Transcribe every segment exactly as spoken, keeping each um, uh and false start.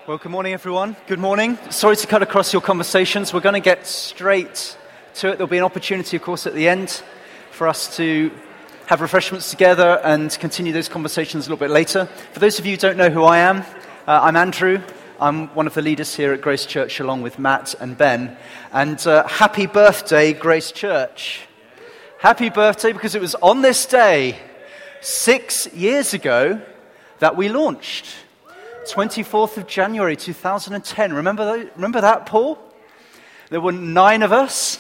Well, good morning, everyone. Good morning. Sorry to cut across your conversations. We're going to get straight to it. There'll be an opportunity, of course, at the end for us to have refreshments together and continue those conversations a little bit later. For those of you who don't know who I am, uh, I'm Andrew. I'm one of the leaders here at Grace Church along with Matt and Ben. And uh, happy birthday, Grace Church. Happy birthday, because it was on this day, six years ago, that we launched. twenty-fourth of January two thousand ten. Remember that, remember that, Paul? There were nine of us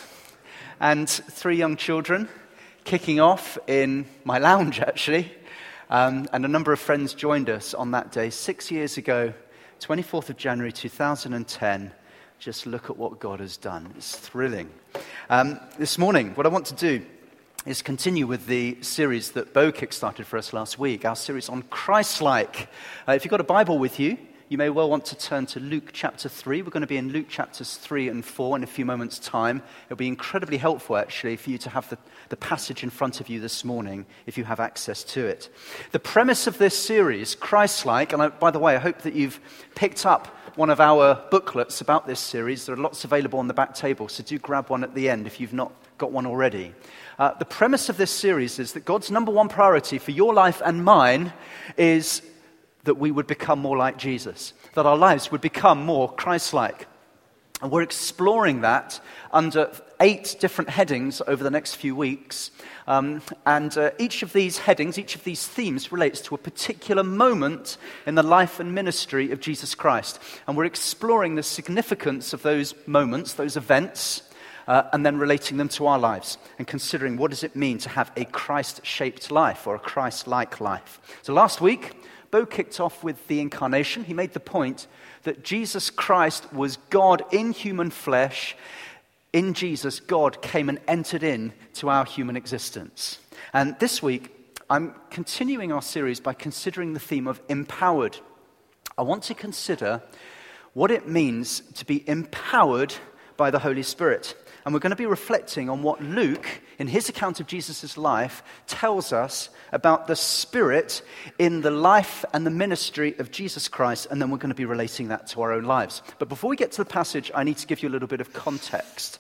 and three young children kicking off in my lounge, actually. Um, and a number of friends joined us on that day, six years ago, twenty-fourth of January two thousand ten. Just look at what God has done. It's thrilling. Um, this morning, what I want to do is continue with the series that Bo kickstarted for us last week, our series on Christ-like. Uh, if you've got a Bible with you, you may well want to turn to Luke chapter three. We're going to be in Luke chapters three and four in a few moments' time. It'll be incredibly helpful, actually, for you to have the, the passage in front of you this morning, if you have access to it. The premise of this series, Christ-like, and I, by the way, I hope that you've picked up one of our booklets about this series. There are lots available on the back table, so do grab one at the end if you've not got one already. Uh, the premise of this series is that God's number one priority for your life and mine is that we would become more like Jesus, that our lives would become more Christ-like. And we're exploring that under eight different headings over the next few weeks. Um, and uh, each of these headings, each of these themes relates to a particular moment in the life and ministry of Jesus Christ. And we're exploring the significance of those moments, those events, Uh, and then relating them to our lives and considering what does it mean to have a Christ-shaped life or a Christ-like life. So last week, Bo kicked off with the incarnation. He made the point that Jesus Christ was God in human flesh. In Jesus, God came and entered in to our human existence. And this week, I'm continuing our series by considering the theme of empowered. I want to consider what it means to be empowered by the Holy Spirit. And we're going to be reflecting on what Luke, in his account of Jesus' life, tells us about the Spirit in the life and the ministry of Jesus Christ, and then we're going to be relating that to our own lives. But before we get to the passage, I need to give you a little bit of context.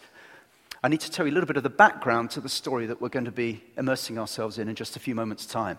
I need to tell you a little bit of the background to the story that we're going to be immersing ourselves in in just a few moments' time.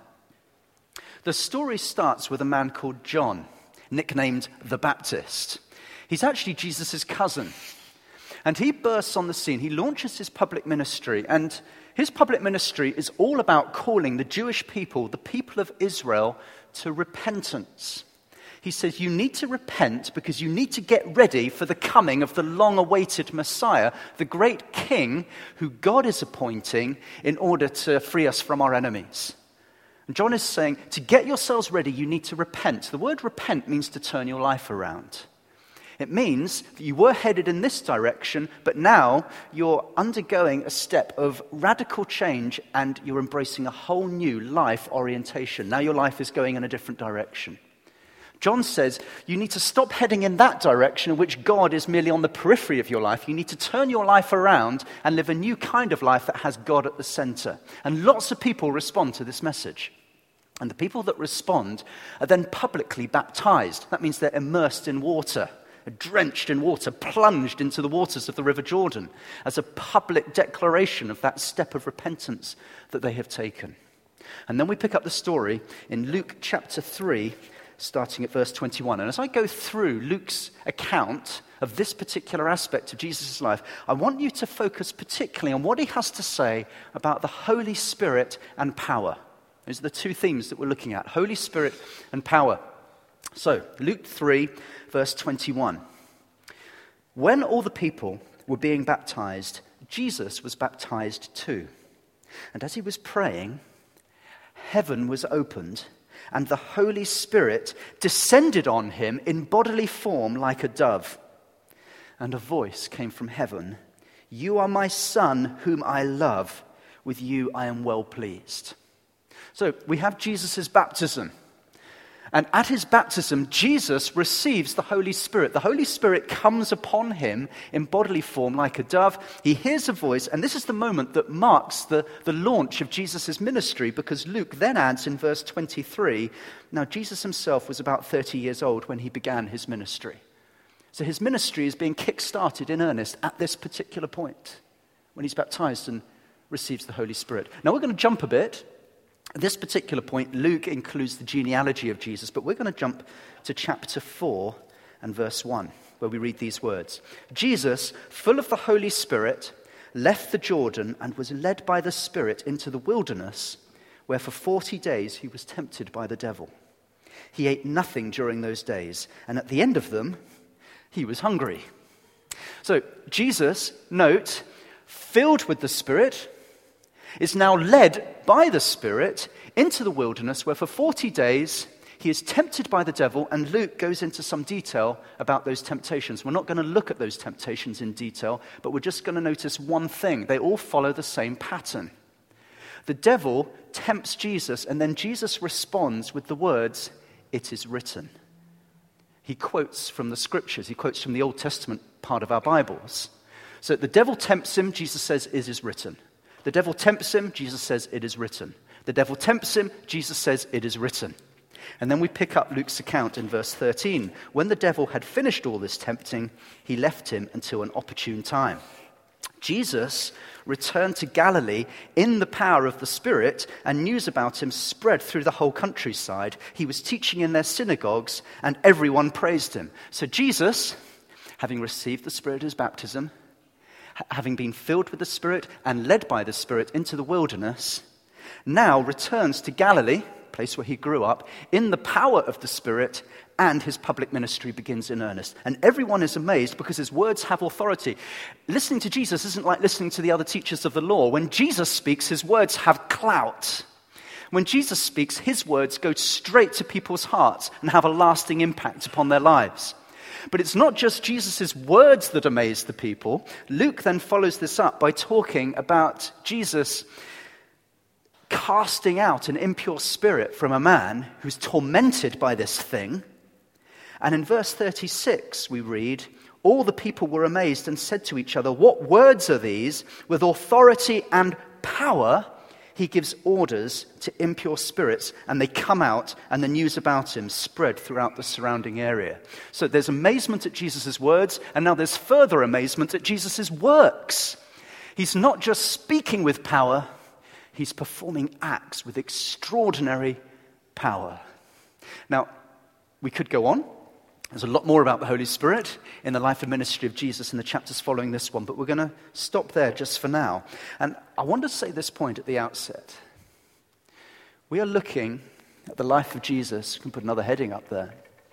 The story starts with a man called John, nicknamed the Baptist. He's actually Jesus' cousin. And he bursts on the scene. He launches his public ministry. And his public ministry is all about calling the Jewish people, the people of Israel, to repentance. He says, you need to repent because you need to get ready for the coming of the long-awaited Messiah, the great King who God is appointing in order to free us from our enemies. And John is saying, to get yourselves ready, you need to repent. The word repent means to turn your life around. It means that you were headed in this direction, but now you're undergoing a step of radical change and you're embracing a whole new life orientation. Now your life is going in a different direction. John says you need to stop heading in that direction in which God is merely on the periphery of your life. You need to turn your life around and live a new kind of life that has God at the center. And lots of people respond to this message. And the people that respond are then publicly baptized. That means they're immersed in water. Drenched in water, plunged into the waters of the River Jordan as a public declaration of that step of repentance that they have taken. And then we pick up the story in Luke chapter three, starting at verse twenty-one. And as I go through Luke's account of this particular aspect of Jesus' life, I want you to focus particularly on what he has to say about the Holy Spirit and power. Those are the two themes that we're looking at, Holy Spirit and power. So, Luke three, verse twenty-one. When all the people were being baptized, Jesus was baptized too. And as he was praying, heaven was opened, and the Holy Spirit descended on him in bodily form like a dove. And a voice came from heaven, "You are my Son, whom I love. With you I am well pleased." So, we have Jesus' baptism. And at his baptism, Jesus receives the Holy Spirit. The Holy Spirit comes upon him in bodily form like a dove. He hears a voice, and this is the moment that marks the, the launch of Jesus' ministry, because Luke then adds in verse twenty-three, now Jesus himself was about thirty years old when he began his ministry. So his ministry is being kick-started in earnest at this particular point, when he's baptized and receives the Holy Spirit. Now we're going to jump a bit. At this particular point, Luke includes the genealogy of Jesus, but we're going to jump to chapter four and verse one, where we read these words. Jesus, full of the Holy Spirit, left the Jordan and was led by the Spirit into the wilderness, where for forty days he was tempted by the devil. He ate nothing during those days, and at the end of them, he was hungry. So Jesus, note, filled with the Spirit, is now led by the Spirit into the wilderness, where for forty days he is tempted by the devil, and Luke goes into some detail about those temptations. We're not going to look at those temptations in detail, but we're just going to notice one thing. They all follow the same pattern. The devil tempts Jesus, and then Jesus responds with the words, "It is written." He quotes from the scriptures. He quotes from the Old Testament part of our Bibles. So the devil tempts him, Jesus says, "It is written." The devil tempts him, Jesus says, "It is written." The devil tempts him, Jesus says, "It is written." And then we pick up Luke's account in verse thirteen. When the devil had finished all this tempting, he left him until an opportune time. Jesus returned to Galilee in the power of the Spirit, and news about him spread through the whole countryside. He was teaching in their synagogues, and everyone praised him. So Jesus, having received the Spirit at his baptism, having been filled with the Spirit and led by the Spirit into the wilderness, now returns to Galilee, place where he grew up, in the power of the Spirit, and his public ministry begins in earnest. And everyone is amazed because his words have authority. Listening to Jesus isn't like listening to the other teachers of the law. When Jesus speaks, his words have clout. When Jesus speaks, his words go straight to people's hearts and have a lasting impact upon their lives. But it's not just Jesus' words that amaze the people. Luke then follows this up by talking about Jesus casting out an impure spirit from a man who's tormented by this thing. And in verse thirty-six we read, all the people were amazed and said to each other, "What words are these? With authority and power he gives orders to impure spirits, and they come out, and the news about him spread throughout the surrounding area." So there's amazement at Jesus' words, and now there's further amazement at Jesus' works. He's not just speaking with power, he's performing acts with extraordinary power. Now, we could go on. There's a lot more about the Holy Spirit in the life and ministry of Jesus in the chapters following this one, but we're going to stop there just for now. And I want to say this point at the outset. We are looking at the life of Jesus, you can put another heading up there,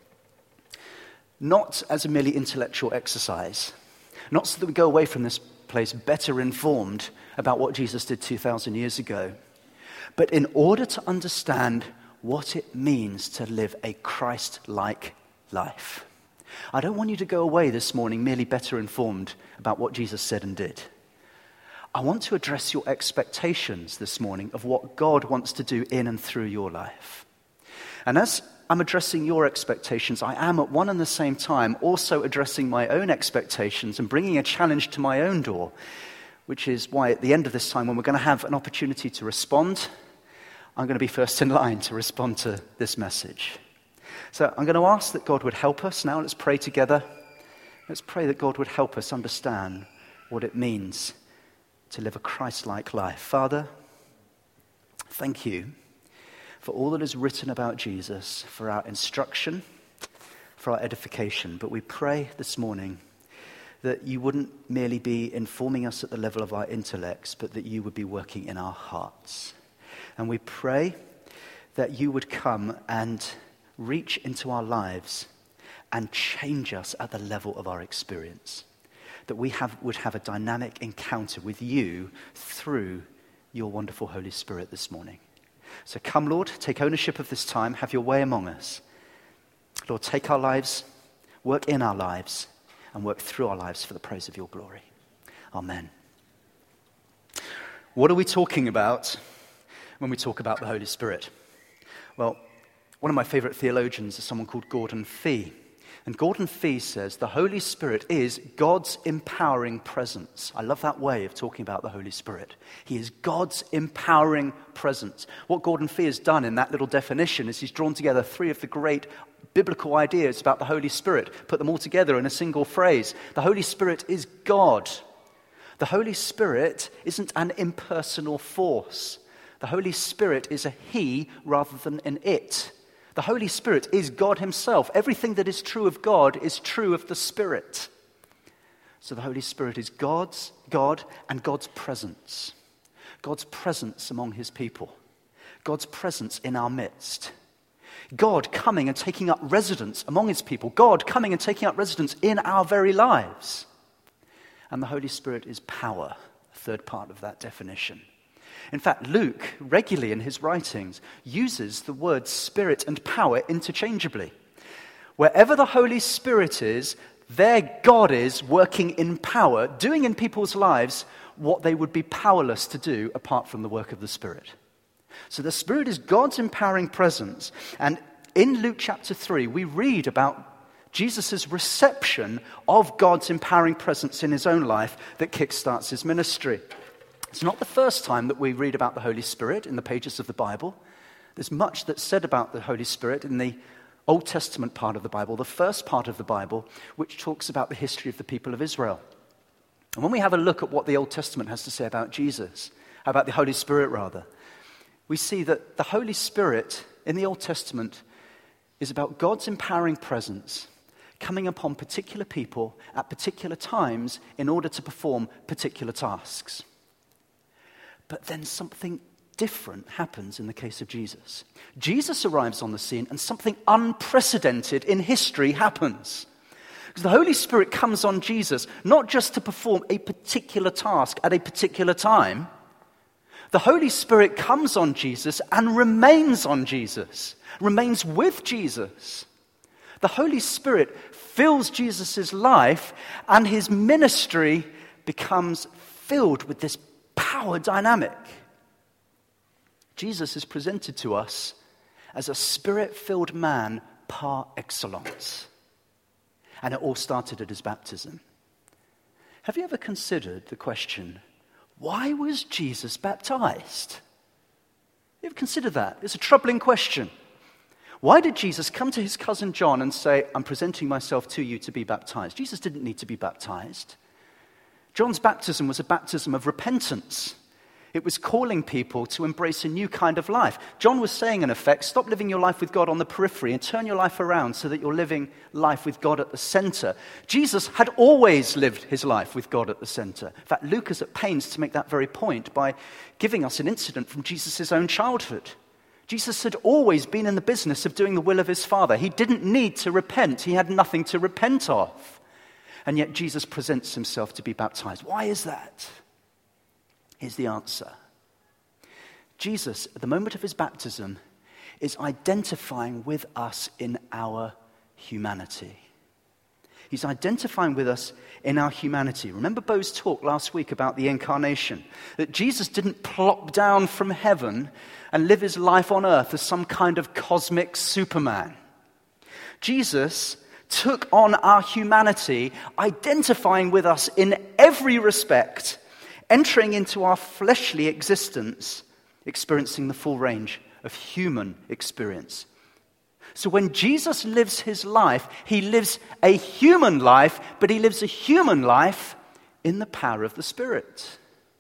not as a merely intellectual exercise, not so that we go away from this place better informed about what Jesus did two thousand years ago, but in order to understand what it means to live a Christ-like life. I don't want you to go away this morning merely better informed about what Jesus said and did. I want to address your expectations this morning of what God wants to do in and through your life. And as I'm addressing your expectations, I am at one and the same time also addressing my own expectations and bringing a challenge to my own door, which is why at the end of this time, when we're going to have an opportunity to respond, I'm going to be first in line to respond to this message. So I'm going to ask that God would help us. Now let's pray together. Let's pray that God would help us understand what it means to live a Christ-like life. Father, thank you for all that is written about Jesus, for our instruction, for our edification. But we pray this morning that you wouldn't merely be informing us at the level of our intellects, but that you would be working in our hearts. And we pray that you would come and reach into our lives and change us at the level of our experience. That we have, would have a dynamic encounter with you through your wonderful Holy Spirit this morning. So come, Lord, take ownership of this time. Have your way among us. Lord, take our lives, work in our lives, and work through our lives for the praise of your glory. Amen. What are we talking about when we talk about the Holy Spirit? Well, One of my favorite theologians is someone called Gordon Fee. And Gordon Fee says the Holy Spirit is God's empowering presence. I love that way of talking about the Holy Spirit. He is God's empowering presence. What Gordon Fee has done in that little definition is he's drawn together three of the great biblical ideas about the Holy Spirit, put them all together in a single phrase. The Holy Spirit is God. The Holy Spirit isn't an impersonal force. The Holy Spirit is a he rather than an it. The Holy Spirit is God himself. Everything that is true of God is true of the Spirit. So the Holy Spirit is God's, God and God's presence. God's presence among his people. God's presence in our midst. God coming and taking up residence among his people. God coming and taking up residence in our very lives. And the Holy Spirit is power, a third part of that definition. In fact, Luke, regularly in his writings, uses the words spirit and power interchangeably. Wherever the Holy Spirit is, there God is working in power, doing in people's lives what they would be powerless to do apart from the work of the Spirit. So the Spirit is God's empowering presence. And in Luke chapter three, we read about Jesus' reception of God's empowering presence in his own life that kickstarts his ministry. It's not the first time that we read about the Holy Spirit in the pages of the Bible. There's much that's said about the Holy Spirit in the Old Testament part of the Bible, the first part of the Bible, which talks about the history of the people of Israel. And when we have a look at what the Old Testament has to say about Jesus, about the Holy Spirit rather, we see that the Holy Spirit in the Old Testament is about God's empowering presence coming upon particular people at particular times in order to perform particular tasks. But then something different happens in the case of Jesus. Jesus arrives on the scene and something unprecedented in history happens. Because the Holy Spirit comes on Jesus not just to perform a particular task at a particular time. The Holy Spirit comes on Jesus and remains on Jesus, remains with Jesus. The Holy Spirit fills Jesus' life and his ministry becomes filled with this power dynamic. Jesus is presented to us as a spirit-filled man par excellence. And it all started at his baptism. Have you ever considered the question, why was Jesus baptized? You ever considered that? It's a troubling question. Why did Jesus come to his cousin John and say, I'm presenting myself to you to be baptized? Jesus didn't need to be baptized. John's baptism was a baptism of repentance. It was calling people to embrace a new kind of life. John was saying, in effect, stop living your life with God on the periphery and turn your life around so that you're living life with God at the center. Jesus had always lived his life with God at the center. In fact, Luke is at pains to make that very point by giving us an incident from Jesus' own childhood. Jesus had always been in the business of doing the will of his Father. He didn't need to repent. He had nothing to repent of. And yet Jesus presents himself to be baptized. Why is that? Here's the answer. Jesus, at the moment of his baptism, is identifying with us in our humanity. He's identifying with us in our humanity. Remember Bo's talk last week about the incarnation, that Jesus didn't plop down from heaven and live his life on earth as some kind of cosmic Superman. Jesus took on our humanity, identifying with us in every respect, entering into our fleshly existence, experiencing the full range of human experience. So when Jesus lives his life, he lives a human life, but he lives a human life in the power of the Spirit.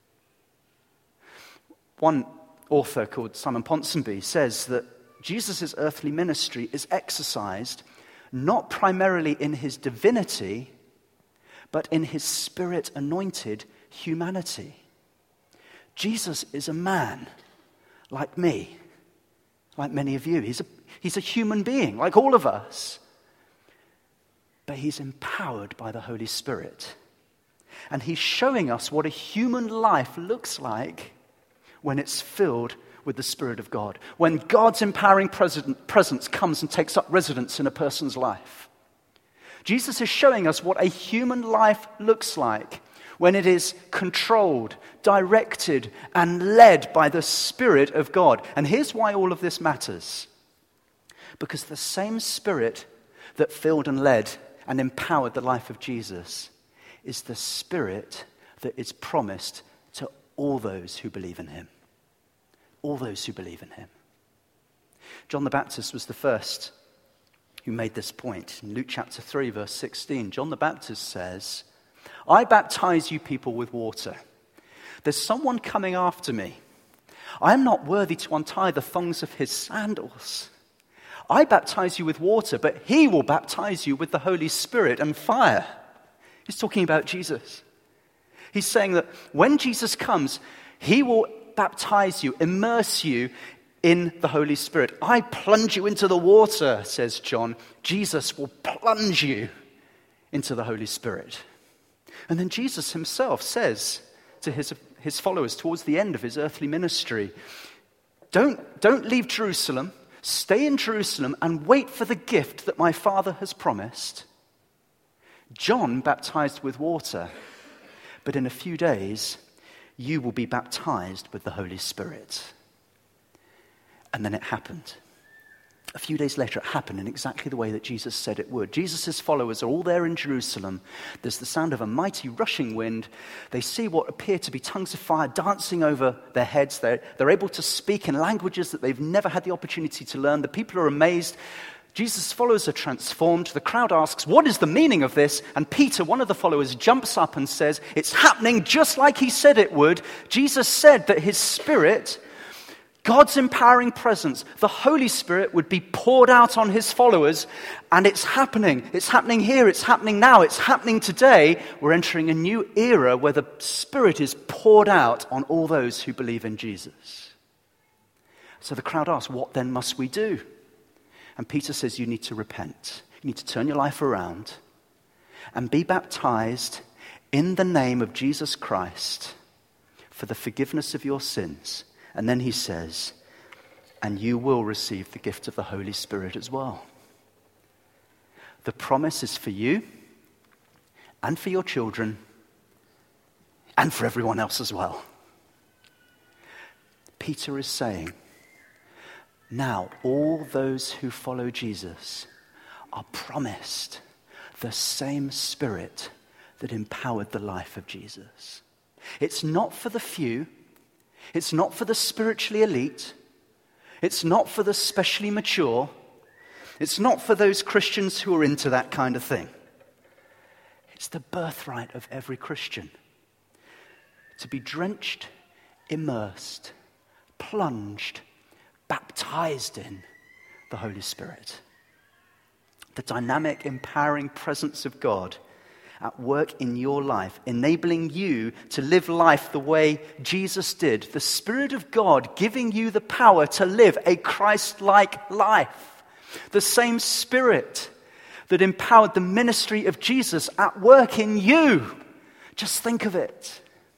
One author called Simon Ponsonby says that Jesus' earthly ministry is exercised not primarily in his divinity, but in his Spirit-anointed humanity. Jesus is a man like me, like many of you. He's a, he's a human being, like all of us. But he's empowered by the Holy Spirit. And he's showing us what a human life looks like when it's filled with the Spirit of God. When God's empowering presence comes and takes up residence in a person's life. Jesus is showing us what a human life looks like when it is controlled, directed, and led by the Spirit of God. And here's why all of this matters. Because the same Spirit that filled and led and empowered the life of Jesus is the Spirit that is promised to all those who believe in him. All those who believe in him. John the Baptist was the first who made this point. In Luke chapter three, verse sixteen, John the Baptist says, I baptize you people with water. There's someone coming after me. I am not worthy to untie the thongs of his sandals. I baptize you with water, but he will baptize you with the Holy Spirit and fire. He's talking about Jesus. He's saying that when Jesus comes, he will baptize you, immerse you in the Holy Spirit. I plunge you into the water, says John. Jesus will plunge you into the Holy Spirit. And then Jesus himself says to his, his followers towards the end of his earthly ministry, don't, don't leave Jerusalem. Stay in Jerusalem and wait for the gift that my Father has promised. John baptized with water, but in a few days, you will be baptized with the Holy Spirit. And then it happened. A few days later, it happened in exactly the way that Jesus said it would. Jesus' followers are all there in Jerusalem. There's the sound of a mighty rushing wind. They see what appear to be tongues of fire dancing over their heads. They're, they're able to speak in languages that they've never had the opportunity to learn. The people are amazed. Jesus' followers are transformed. The crowd asks, what is the meaning of this? And Peter, one of the followers, jumps up and says, it's happening just like he said it would. Jesus said that his Spirit, God's empowering presence, the Holy Spirit, would be poured out on his followers, and it's happening. It's happening here. It's happening now. It's happening today. We're entering a new era where the Spirit is poured out on all those who believe in Jesus. So the crowd asks, what then must we do? And Peter says, you need to repent. You need to turn your life around and be baptized in the name of Jesus Christ for the forgiveness of your sins. And then he says, and you will receive the gift of the Holy Spirit as well. The promise is for you and for your children and for everyone else as well. Peter is saying, now all those who follow Jesus are promised the same Spirit that empowered the life of Jesus. It's not for the few. It's not for the spiritually elite. It's not for the specially mature. It's not for those Christians who are into that kind of thing. It's the birthright of every Christian to be drenched, immersed, plunged, baptized in the Holy Spirit. The dynamic, empowering presence of God at work in your life, enabling you to live life the way Jesus did. The Spirit of God giving you the power to live a Christ-like life. The same Spirit that empowered the ministry of Jesus at work in you. Just think of it.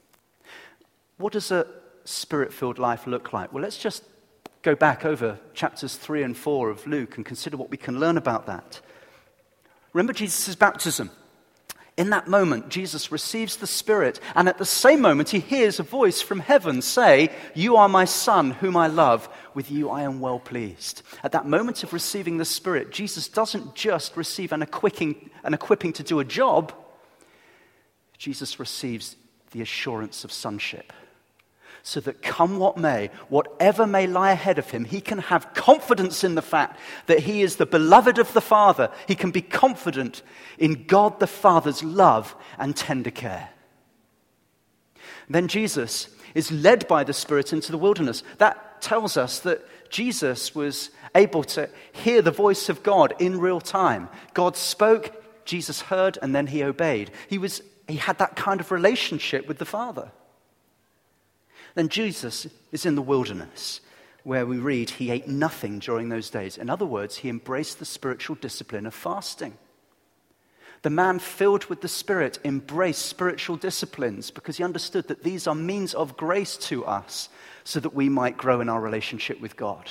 What does a Spirit-filled life look like? Well, let's just go back over chapters three and four of Luke and consider what we can learn about that. Remember Jesus' baptism. In that moment, Jesus receives the Spirit, and at the same moment, he hears a voice from heaven say, you are my Son, whom I love. With you I am well pleased. At that moment of receiving the Spirit, Jesus doesn't just receive an equipping, an equipping to do a job. Jesus receives the assurance of sonship. So that come what may, whatever may lie ahead of him, he can have confidence in the fact that he is the beloved of the Father. He can be confident in God the Father's love and tender care. Then Jesus is led by the Spirit into the wilderness. That tells us that Jesus was able to hear the voice of God in real time. God spoke, Jesus heard, and then he obeyed. He was, he had that kind of relationship with the Father. Then Jesus is in the wilderness, where we read he ate nothing during those days. In other words, he embraced the spiritual discipline of fasting. The man filled with the Spirit embraced spiritual disciplines because he understood that these are means of grace to us so that we might grow in our relationship with God.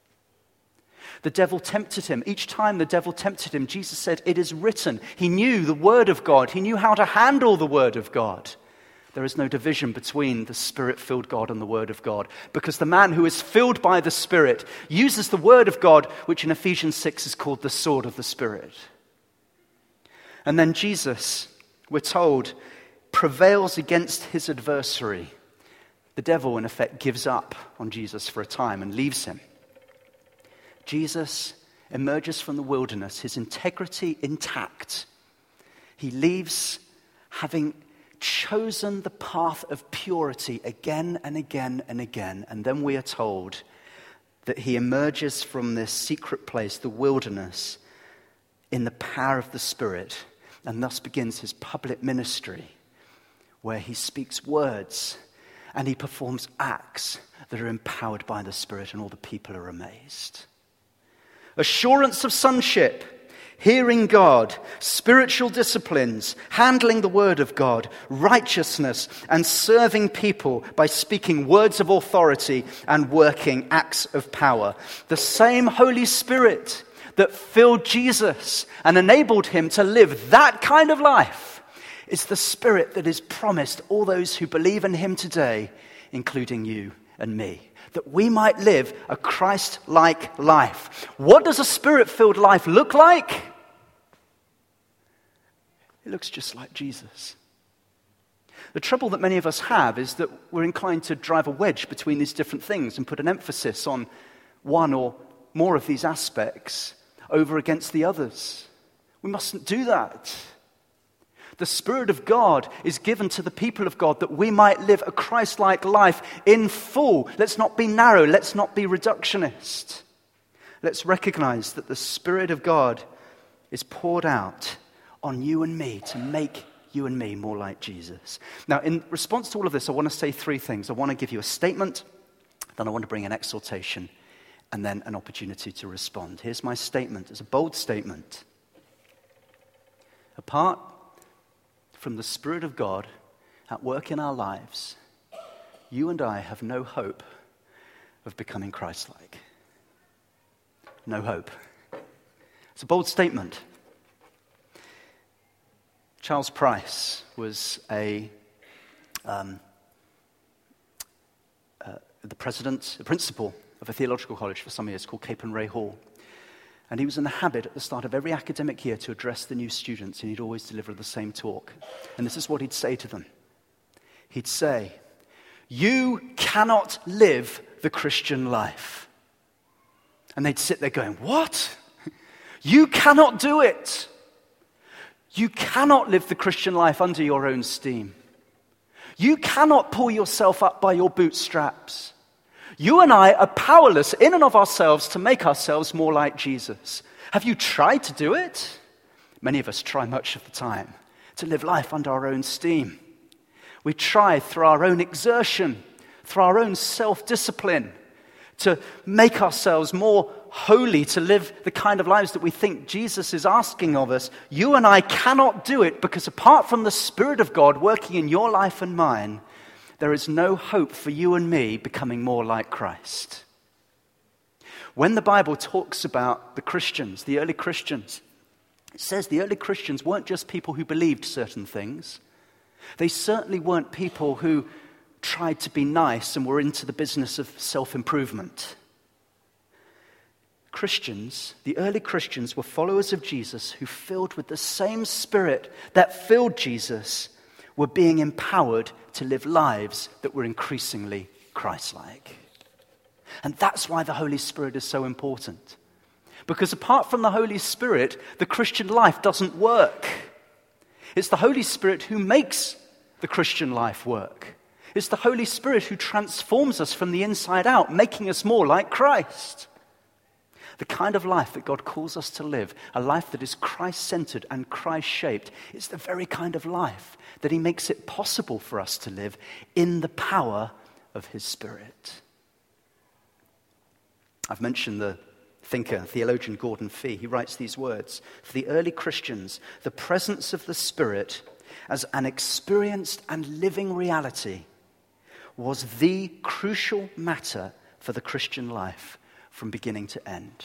The devil tempted him. Each time the devil tempted him, Jesus said, it is written. He knew the word of God. He knew how to handle the word of God. There is no division between the Spirit-filled God and the Word of God, because the man who is filled by the Spirit uses the Word of God, which in Ephesians six is called the sword of the Spirit. And then Jesus, we're told, prevails against his adversary. The devil, in effect, gives up on Jesus for a time and leaves him. Jesus emerges from the wilderness, his integrity intact. He leaves having chosen the path of purity again and again and again. And then we are told that he emerges from this secret place, the wilderness, in the power of the Spirit, and thus begins his public ministry, where he speaks words and he performs acts that are empowered by the Spirit, and all the people are amazed. Assurance of sonship, hearing God, spiritual disciplines, handling the word of God, righteousness, and serving people by speaking words of authority and working acts of power. The same Holy Spirit that filled Jesus and enabled him to live that kind of life is the Spirit that is promised all those who believe in him today, including you and me, that we might live a Christ-like life. What does a Spirit-filled life look like? It looks just like Jesus. The trouble that many of us have is that we're inclined to drive a wedge between these different things and put an emphasis on one or more of these aspects over against the others. We mustn't do that. The Spirit of God is given to the people of God that we might live a Christ-like life in full. Let's not be narrow. Let's not be reductionist. Let's recognize that the Spirit of God is poured out on you and me to make you and me more like Jesus. Now, in response to all of this, I want to say three things. I want to give you a statement, then I want to bring an exhortation, and then an opportunity to respond. Here's my statement. It's a bold statement. Apart from the Spirit of God at work in our lives, you and I have no hope of becoming Christ-like. No hope. It's a bold statement. Charles Price was a um, uh, the president, the principal of a theological college for some years called Capon-Ray Hall. And he was in the habit at the start of every academic year to address the new students, and he'd always deliver the same talk. And this is what he'd say to them. He'd say, "You cannot live the Christian life." And they'd sit there going, "What? You cannot do it. You cannot live the Christian life under your own steam. You cannot pull yourself up by your bootstraps. You and I are powerless in and of ourselves to make ourselves more like Jesus. Have you tried to do it?" Many of us try much of the time to live life under our own steam. We try through our own exertion, through our own self-discipline, to make ourselves more holy, to live the kind of lives that we think Jesus is asking of us. You and I cannot do it, because apart from the Spirit of God working in your life and mine, there is no hope for you and me becoming more like Christ. When the Bible talks about the Christians, the early Christians, it says the early Christians weren't just people who believed certain things. They certainly weren't people who tried to be nice and were into the business of self-improvement. Christians, the early Christians, were followers of Jesus who, filled with the same Spirit that filled Jesus, were being empowered to live lives that were increasingly Christ-like. And that's why the Holy Spirit is so important. Because apart from the Holy Spirit, the Christian life doesn't work. It's the Holy Spirit who makes the Christian life work. It's the Holy Spirit who transforms us from the inside out, making us more like Christ. The kind of life that God calls us to live, a life that is Christ-centered and Christ-shaped, is the very kind of life that he makes it possible for us to live in the power of his Spirit. I've mentioned the thinker, theologian Gordon Fee. He writes these words: "For the early Christians, the presence of the Spirit as an experienced and living reality was the crucial matter for the Christian life from beginning to end."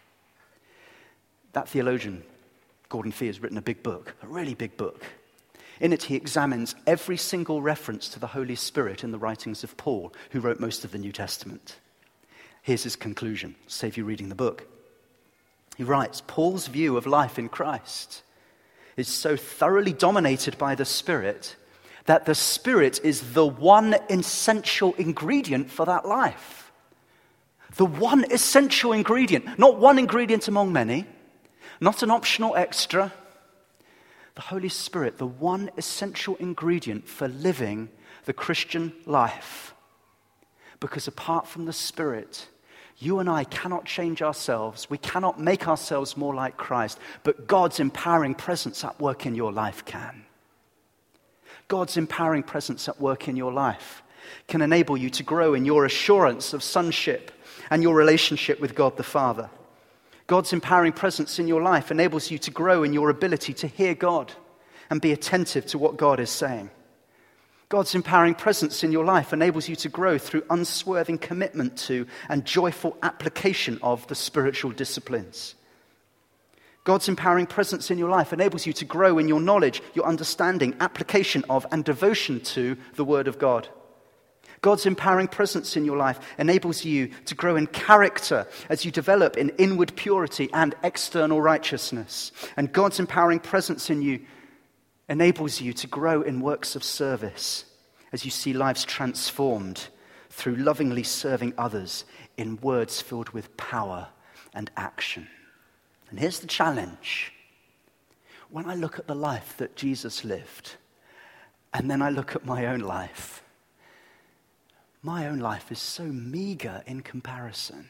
That theologian, Gordon Fee, has written a big book, a really big book. In it, he examines every single reference to the Holy Spirit in the writings of Paul, who wrote most of the New Testament. Here's his conclusion. Save you reading the book. He writes, Paul's view of life in Christ is so thoroughly dominated by the Spirit that the Spirit is the one essential ingredient for that life. The one essential ingredient, not one ingredient among many, not an optional extra. The Holy Spirit, the one essential ingredient for living the Christian life. Because apart from the Spirit, you and I cannot change ourselves. We cannot make ourselves more like Christ. But God's empowering presence at work in your life can. God's empowering presence at work in your life can enable you to grow in your assurance of sonship and your relationship with God the Father. God's empowering presence in your life enables you to grow in your ability to hear God and be attentive to what God is saying. God's empowering presence in your life enables you to grow through unswerving commitment to and joyful application of the spiritual disciplines. God's empowering presence in your life enables you to grow in your knowledge, your understanding, application of, and devotion to the Word of God. God's empowering presence in your life enables you to grow in character as you develop in inward purity and external righteousness. And God's empowering presence in you enables you to grow in works of service as you see lives transformed through lovingly serving others in words filled with power and action. And here's the challenge. When I look at the life that Jesus lived, and then I look at my own life, my own life is so meager in comparison.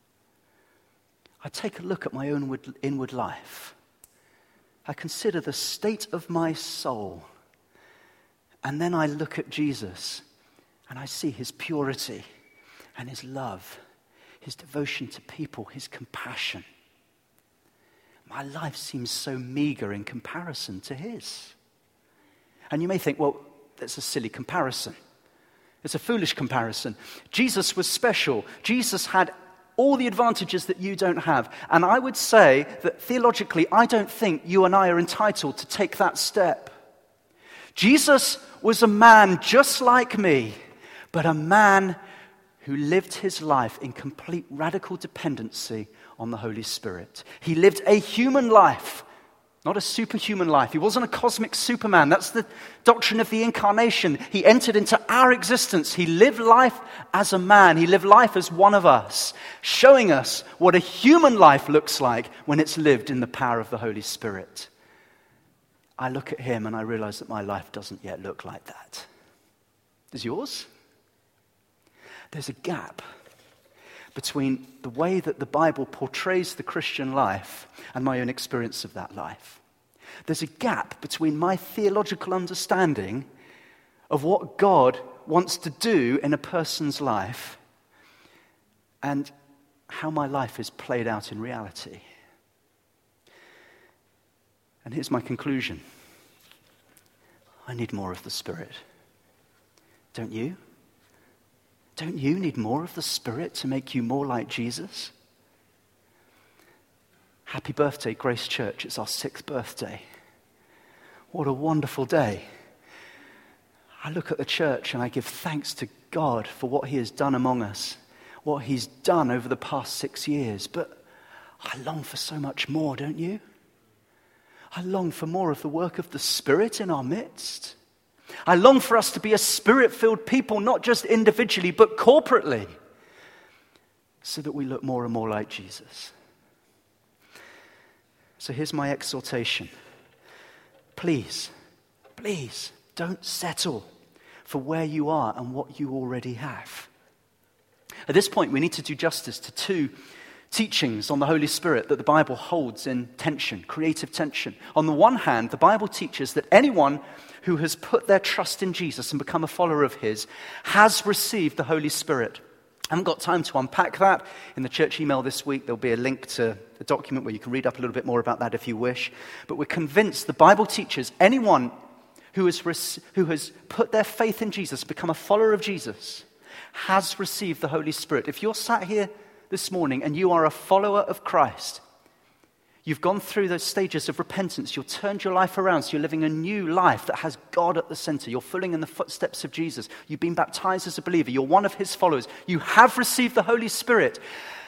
I take a look at my own inward life. I consider the state of my soul. And then I look at Jesus and I see his purity and his love, his devotion to people, his compassion. My life seems so meager in comparison to his. And you may think, well, that's a silly comparison. It's a foolish comparison. Jesus was special. Jesus had all the advantages that you don't have. And I would say that theologically, I don't think you and I are entitled to take that step. Jesus was a man just like me, but a man who lived his life in complete radical dependency on the Holy Spirit. He lived a human life, not a superhuman life. He wasn't a cosmic superman. That's the doctrine of the incarnation. He entered into our existence. He lived life as a man. He lived life as one of us, showing us what a human life looks like when it's lived in the power of the Holy Spirit. I look at him and I realize that my life doesn't yet look like that. Does yours? There's a gap between the way that the Bible portrays the Christian life and my own experience of that life. There's a gap between my theological understanding of what God wants to do in a person's life and how my life is played out in reality. And here's my conclusion. I need more of the Spirit. Don't you? Don't you need more of the Spirit to make you more like Jesus? Happy birthday, Grace Church. It's our sixth birthday. What a wonderful day. I look at the church and I give thanks to God for what he has done among us, what he's done over the past six years. But I long for so much more, don't you? I long for more of the work of the Spirit in our midst. I long for us to be a Spirit-filled people, not just individually, but corporately, so that we look more and more like Jesus. So here's my exhortation. Please, please, don't settle for where you are and what you already have. At this point, we need to do justice to two teachings on the Holy Spirit that the Bible holds in tension, creative tension. On the one hand, the Bible teaches that anyone who has put their trust in Jesus and become a follower of his has received the Holy Spirit. I haven't got time to unpack that. In the church email this week, there'll be a link to a document where you can read up a little bit more about that if you wish. But we're convinced the Bible teaches anyone who has, res- who has put their faith in Jesus, become a follower of Jesus, has received the Holy Spirit. If you're sat here this morning and you are a follower of Christ, You've gone through those stages of repentance. You've turned your life around, so you're living a new life that has God at the center. You're following in the footsteps of Jesus. You've been baptized as a believer. You're one of his followers. You have received the Holy Spirit.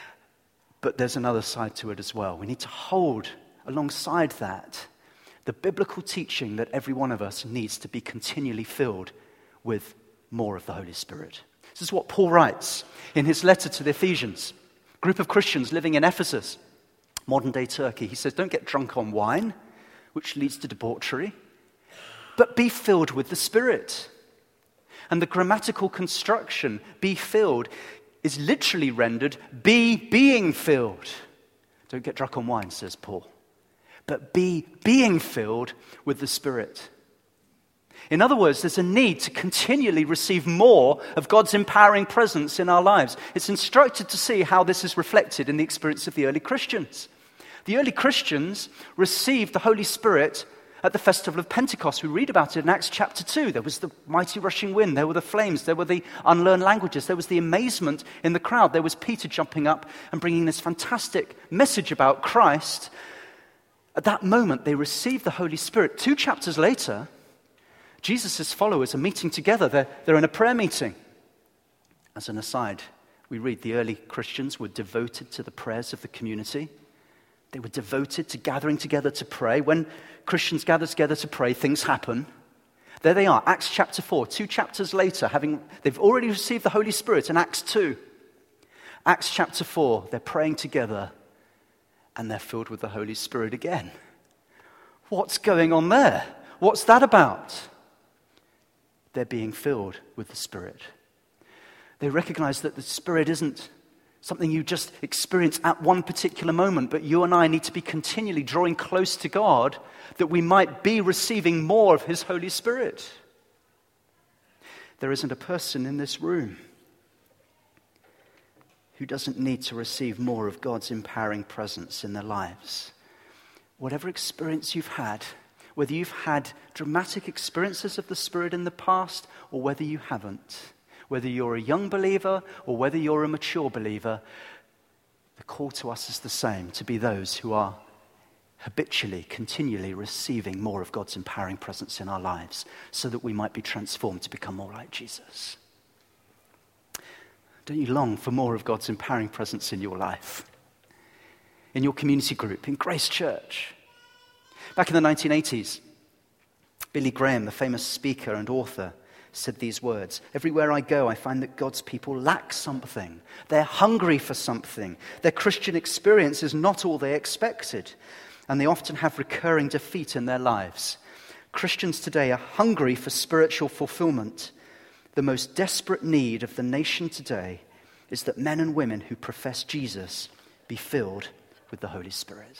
But there's another side to it as well. We need to hold alongside that the biblical teaching that every one of us needs to be continually filled with more of the Holy Spirit. This is what Paul writes in his letter to the Ephesians, a group of Christians living in Ephesus, modern-day Turkey. He says, don't get drunk on wine, which leads to debauchery, but be filled with the Spirit. And the grammatical construction, be filled, is literally rendered, be being filled. Don't get drunk on wine, says Paul, but be being filled with the Spirit. In other words, there's a need to continually receive more of God's empowering presence in our lives. It's instructive to see how this is reflected in the experience of the early Christians. The early Christians received the Holy Spirit at the festival of Pentecost. We read about it in Acts chapter two. There was the mighty rushing wind. There were the flames. There were the unlearned languages. There was the amazement in the crowd. There was Peter jumping up and bringing this fantastic message about Christ. At that moment, they received the Holy Spirit. Two chapters later, Jesus' followers are meeting together. They're, they're in a prayer meeting. As an aside, we read the early Christians were devoted to the prayers of the community. They were devoted to gathering together to pray. When Christians gather together to pray, things happen. There they are, Acts chapter four, two chapters later, having they've already received the Holy Spirit in Acts two. Acts chapter four, they're praying together and they're filled with the Holy Spirit again. What's going on there? What's that about? They're being filled with the Spirit. They recognize that the Spirit isn't something you just experience at one particular moment, but you and I need to be continually drawing close to God that we might be receiving more of his Holy Spirit. There isn't a person in this room who doesn't need to receive more of God's empowering presence in their lives. Whatever experience you've had, whether you've had dramatic experiences of the Spirit in the past or whether you haven't, whether you're a young believer or whether you're a mature believer, the call to us is the same, to be those who are habitually, continually receiving more of God's empowering presence in our lives so that we might be transformed to become more like Jesus. Don't you long for more of God's empowering presence in your life? In your community group, in Grace Church? Back in the nineteen eighties, Billy Graham, the famous speaker and author, said these words, "Everywhere I go, I find that God's people lack something. They're hungry for something. Their Christian experience is not all they expected, and they often have recurring defeat in their lives. Christians today are hungry for spiritual fulfillment. The most desperate need of the nation today is that men and women who profess Jesus be filled with the Holy Spirit."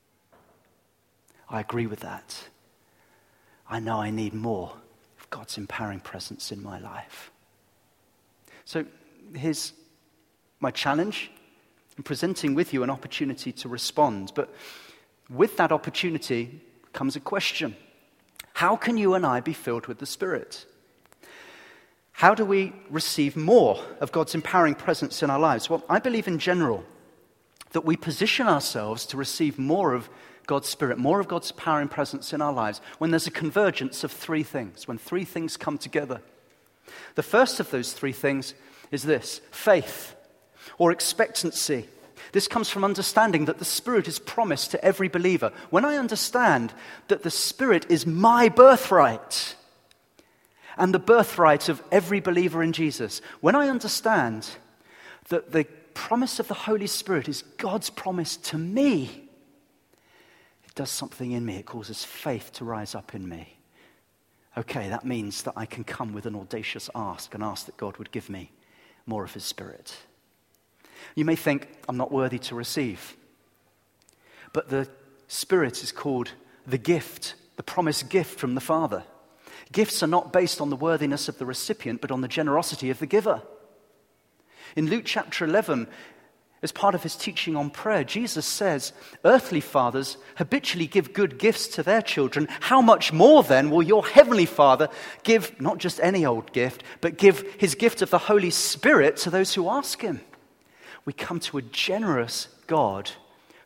I agree with that. I know I need more of God's empowering presence in my life. So here's my challenge in presenting with you an opportunity to respond. But with that opportunity comes a question. How can you and I be filled with the Spirit? How do we receive more of God's empowering presence in our lives? Well, I believe in general that we position ourselves to receive more of God's Spirit, more of God's power and presence in our lives when there's a convergence of three things, when three things come together. The first of those three things is this: faith or expectancy. This comes from understanding that the Spirit is promised to every believer. When I understand that the Spirit is my birthright and the birthright of every believer in Jesus, when I understand that the promise of the Holy Spirit is God's promise to me, it does something in me. It causes faith to rise up in me. Okay, that means that I can come with an audacious ask and ask that God would give me more of his Spirit. You may think, I'm not worthy to receive. But the Spirit is called the gift, the promised gift from the Father. Gifts are not based on the worthiness of the recipient, but on the generosity of the giver. In Luke chapter eleven, as part of his teaching on prayer, Jesus says, earthly fathers habitually give good gifts to their children. How much more then will your heavenly Father give not just any old gift, but give his gift of the Holy Spirit to those who ask him? We come to a generous God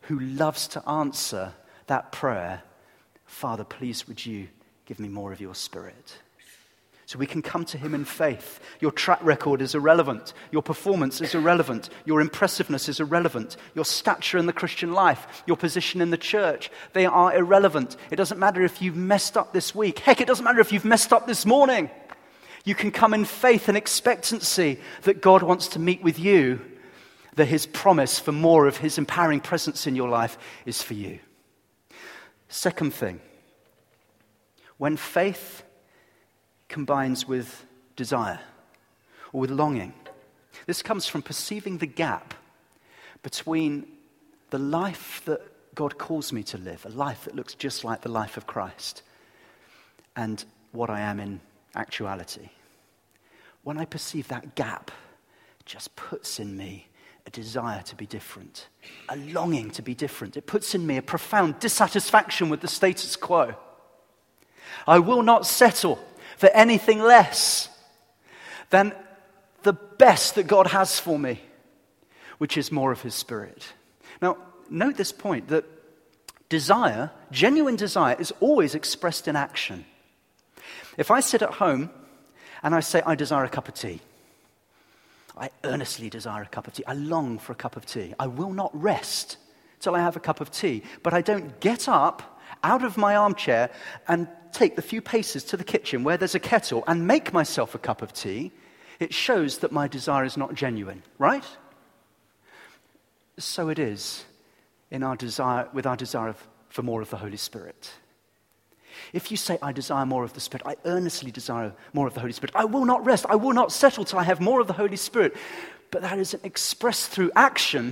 who loves to answer that prayer, Father, please would you give me more of your Spirit? So we can come to him in faith. Your track record is irrelevant. Your performance is irrelevant. Your impressiveness is irrelevant. Your stature in the Christian life, your position in the church, they are irrelevant. It doesn't matter if you've messed up this week. Heck, it doesn't matter if you've messed up this morning. You can come in faith and expectancy that God wants to meet with you, that his promise for more of his empowering presence in your life is for you. Second thing, when faith combines with desire or with longing, this comes from perceiving the gap between the life that God calls me to live, a life that looks just like the life of Christ, and what I am in actuality. When I perceive that gap, it just puts in me a desire to be different, a longing to be different. It puts in me a profound dissatisfaction with the status quo. I will not settle for anything less than the best that God has for me, which is more of his Spirit. Now, note this point, that desire, genuine desire, is always expressed in action. If I sit at home and I say, I desire a cup of tea, I earnestly desire a cup of tea, I long for a cup of tea, I will not rest till I have a cup of tea, but I don't get up out of my armchair and take the few paces to the kitchen where there's a kettle and make myself a cup of tea, it shows that my desire is not genuine, right? So it is in our desire, with our desire of, for more of the Holy Spirit. If you say, I desire more of the Spirit, I earnestly desire more of the Holy Spirit, I will not rest, I will not settle till I have more of the Holy Spirit, but that isn't expressed through action,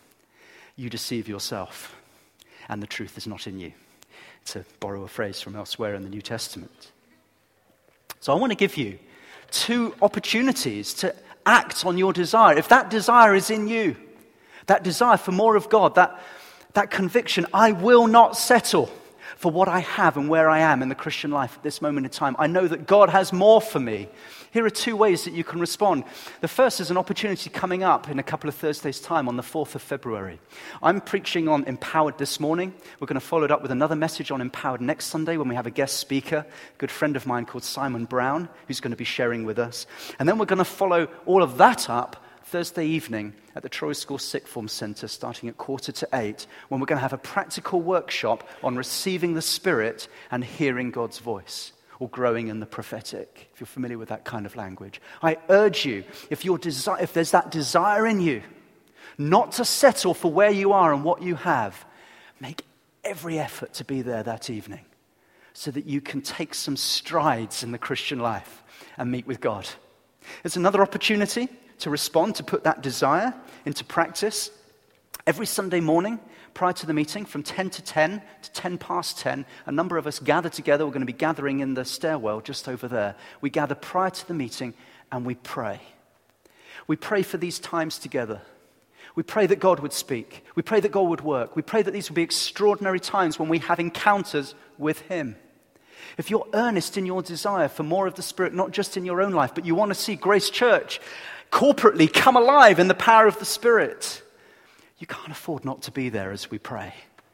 you deceive yourself, and the truth is not in you. To borrow a phrase from elsewhere in the New Testament. So I want to give you two opportunities to act on your desire. If that desire is in you, that desire for more of God, that, that conviction, I will not settle for what I have and where I am in the Christian life at this moment in time. I know that God has more for me. Here are two ways that you can respond. The first is an opportunity coming up in a couple of Thursdays' time on the fourth of February. I'm preaching on Empowered this morning. We're going to follow it up with another message on Empowered next Sunday when we have a guest speaker, a good friend of mine called Simon Brown, who's going to be sharing with us. And then we're going to follow all of that up Thursday evening at the Troy School Sixth Form Centre starting at quarter to eight, when we're going to have a practical workshop on receiving the Spirit and hearing God's voice, or growing in the prophetic, if you're familiar with that kind of language. I urge you, if, your desi- if there's that desire in you, not to settle for where you are and what you have, make every effort to be there that evening so that you can take some strides in the Christian life and meet with God. It's another opportunity to respond, to put that desire into practice. Every Sunday morning, prior to the meeting, from ten to ten to ten past ten, a number of us gather together. We're going to be gathering in the stairwell just over there. We gather prior to the meeting and we pray. We pray for these times together. We pray that God would speak. We pray that God would work. We pray that these would be extraordinary times when we have encounters with him. If you're earnest in your desire for more of the Spirit, not just in your own life, but you want to see Grace Church corporately come alive in the power of the Spirit, you can't afford not to be there as we pray.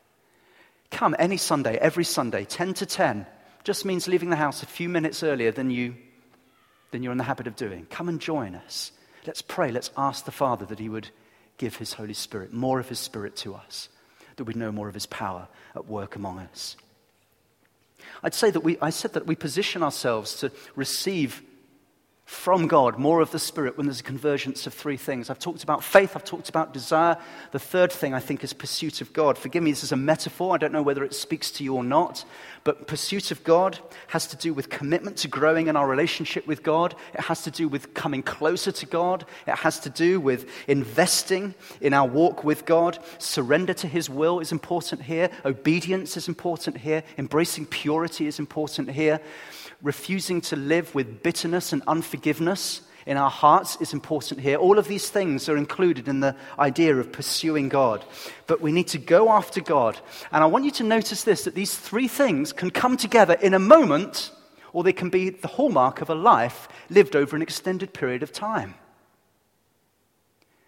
Come any Sunday, every Sunday, ten to ten. Just means leaving the house a few minutes earlier than, you, than you're in the habit of doing. Come and join us. Let's pray. Let's ask the Father that he would give his Holy Spirit, more of his Spirit to us, that we'd know more of his power at work among us. I'd say that we, I said that we position ourselves to receive from God more of the Spirit when there's a convergence of three things. I've talked about faith, I've talked about desire. The third thing I think is pursuit of God. Forgive me, this is a metaphor. I don't know whether it speaks to you or not, but pursuit of God has to do with commitment to growing in our relationship with God. It has to do with coming closer to God. It has to do with investing in our walk with God. Surrender to his will is important here. Obedience is important here. Embracing purity is important here. Refusing to live with bitterness and unforgiveness in our hearts is important here. All of these things are included in the idea of pursuing God. But we need to go after God. And I want you to notice this, that these three things can come together in a moment, or they can be the hallmark of a life lived over an extended period of time.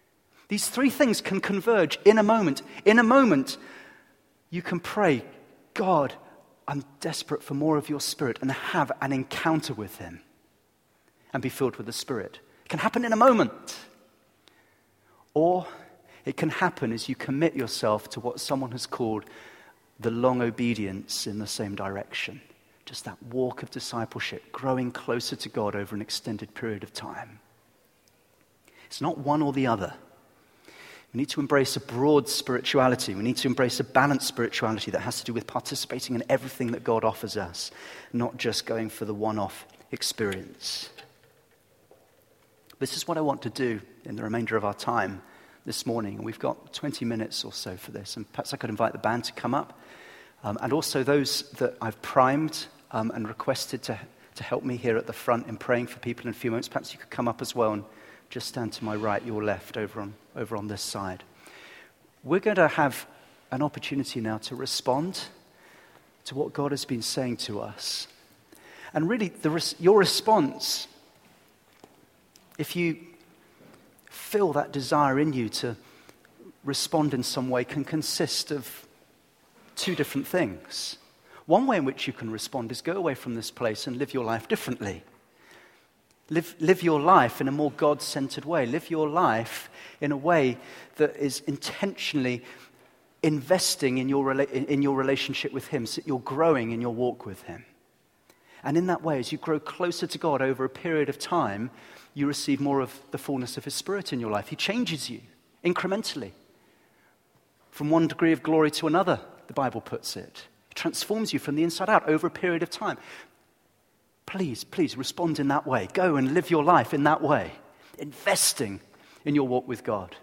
These three things can converge in a moment. In a moment, you can pray, God, I'm desperate for more of your Spirit, and have an encounter with him and be filled with the Spirit. It can happen in a moment. Or it can happen as you commit yourself to what someone has called the long obedience in the same direction. Just that walk of discipleship, growing closer to God over an extended period of time. It's not one or the other. We need to embrace a broad spirituality. We need to embrace a balanced spirituality that has to do with participating in everything that God offers us, not just going for the one-off experience. This is what I want to do in the remainder of our time this morning. We've got twenty minutes or so for this, and perhaps I could invite the band to come up, um, and also those that I've primed um, and requested to, to help me here at the front in praying for people in a few moments. Perhaps you could come up as well and just stand to my right, your left, over on, over on this side. We're going to have an opportunity now to respond to what God has been saying to us. And really, the res- your response, if you feel that desire in you to respond in some way, can consist of two different things. One way in which you can respond is go away from this place and live your life differently. Live, live your life in a more God-centered way. Live your life in a way that is intentionally investing in your, rela- in your relationship with him, so that you're growing in your walk with him. And in that way, as you grow closer to God over a period of time, you receive more of the fullness of his Spirit in your life. He changes you incrementally. From one degree of glory to another, the Bible puts it. He transforms you from the inside out over a period of time. Please, please respond in that way. Go and live your life in that way, investing in your walk with God.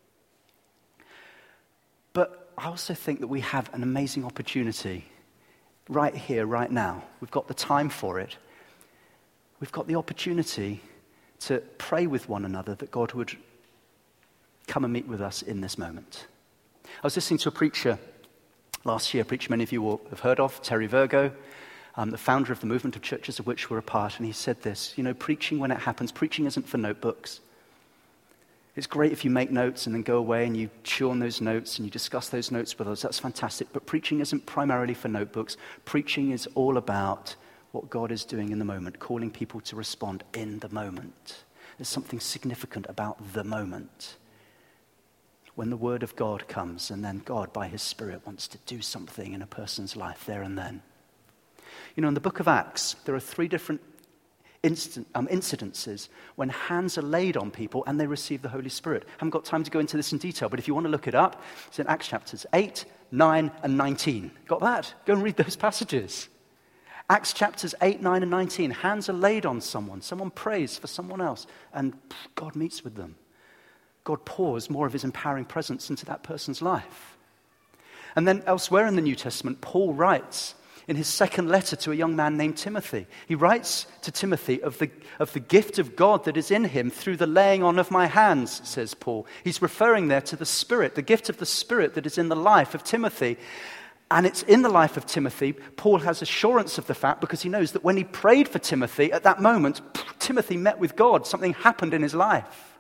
But I also think that we have an amazing opportunity right here, right now. We've got the time for it. We've got the opportunity to pray with one another that God would come and meet with us in this moment. I was listening to a preacher last year, a preacher many of you will have heard of, Terry Virgo. Um, the founder of the movement of churches of which we're a part, and he said this, you know, preaching when it happens, preaching isn't for notebooks. It's great if you make notes and then go away and you chew on those notes and you discuss those notes with others. That's fantastic, but preaching isn't primarily for notebooks. Preaching is all about what God is doing in the moment, calling people to respond in the moment. There's something significant about the moment. When the word of God comes and then God, by his Spirit, wants to do something in a person's life there and then. You know, in the book of Acts, there are three different instant, um, incidences when hands are laid on people and they receive the Holy Spirit. I haven't got time to go into this in detail, but if you want to look it up, it's in Acts chapters eight, nine, and nineteen. Got that? Go and read those passages. Acts chapters eight, nine, and nineteen. Hands are laid on someone. Someone prays for someone else, and God meets with them. God pours more of his empowering presence into that person's life. And then elsewhere in the New Testament, Paul writes in his second letter to a young man named Timothy. He writes to Timothy of the, of the gift of God that is in him through the laying on of my hands, says Paul. He's referring there to the Spirit, the gift of the Spirit that is in the life of Timothy. And it's in the life of Timothy, Paul has assurance of the fact because he knows that when he prayed for Timothy, at that moment, Timothy met with God. Something happened in his life.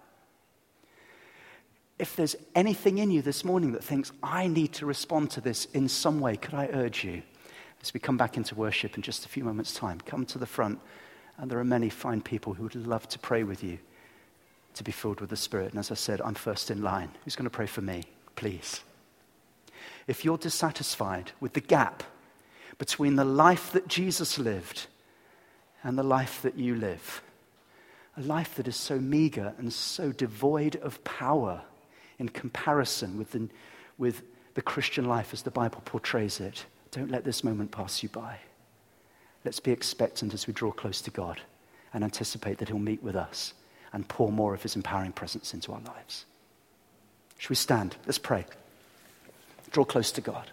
If there's anything in you this morning that thinks, I need to respond to this in some way, could I urge you, as we come back into worship in just a few moments' time, come to the front, and there are many fine people who would love to pray with you to be filled with the Spirit. And as I said, I'm first in line. Who's going to pray for me? Please. If you're dissatisfied with the gap between the life that Jesus lived and the life that you live, a life that is so meager and so devoid of power in comparison with the, with the Christian life as the Bible portrays it, don't let this moment pass you by. Let's be expectant as we draw close to God and anticipate that he'll meet with us and pour more of his empowering presence into our lives. Shall we stand? Let's pray. Draw close to God.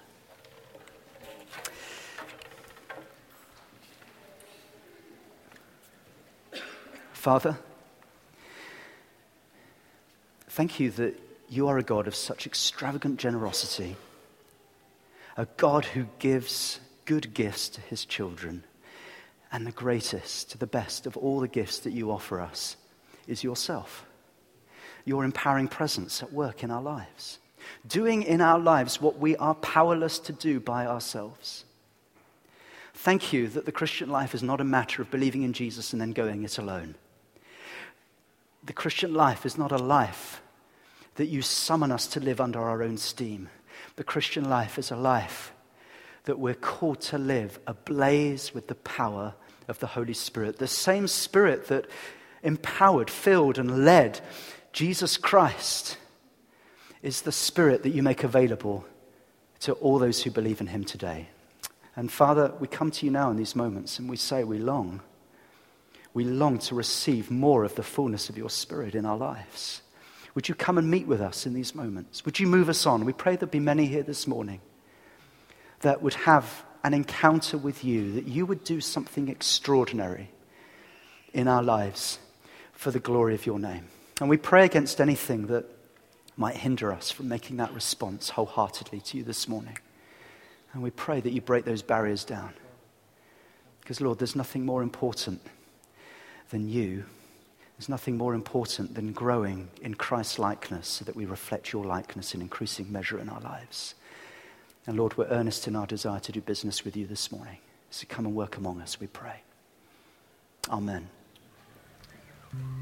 Father, thank you that you are a God of such extravagant generosity, a God who gives good gifts to his children, and the greatest, the best of all the gifts that you offer us is yourself. your empowering presence at work in our lives, doing in our lives what we are powerless to do by ourselves. Thank you that the Christian life is not a matter of believing in Jesus and then going it alone. The Christian life is not a life that you summon us to live under our own steam. The Christian life is a life that we're called to live ablaze with the power of the Holy Spirit. The same Spirit that empowered, filled, and led Jesus Christ is the Spirit that you make available to all those who believe in him today. And Father, we come to you now in these moments and we say we long. We long to receive more of the fullness of your Spirit in our lives. Would you come and meet with us in these moments? Would you move us on? We pray there'd be many here this morning that would have an encounter with you, that you would do something extraordinary in our lives for the glory of your name. And we pray against anything that might hinder us from making that response wholeheartedly to you this morning. And we pray that you break those barriers down. Because, Lord, there's nothing more important than you. There's nothing more important than growing in Christ's likeness so that we reflect your likeness in increasing measure in our lives. And Lord, we're earnest in our desire to do business with you this morning. So come and work among us, we pray. Amen.